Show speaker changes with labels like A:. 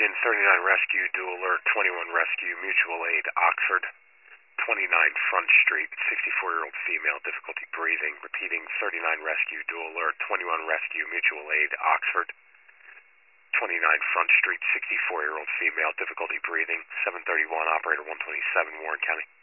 A: Union 39 Rescue, Dual Alert 21 Rescue, Mutual Aid, Oxford. 29 Front Street, 64-year-old female, difficulty breathing. Repeating, 39 Rescue, Dual Alert 21 Rescue, Mutual Aid, Oxford. 29 Front Street, 64-year-old female, difficulty breathing. 731, operator 127, Warren County.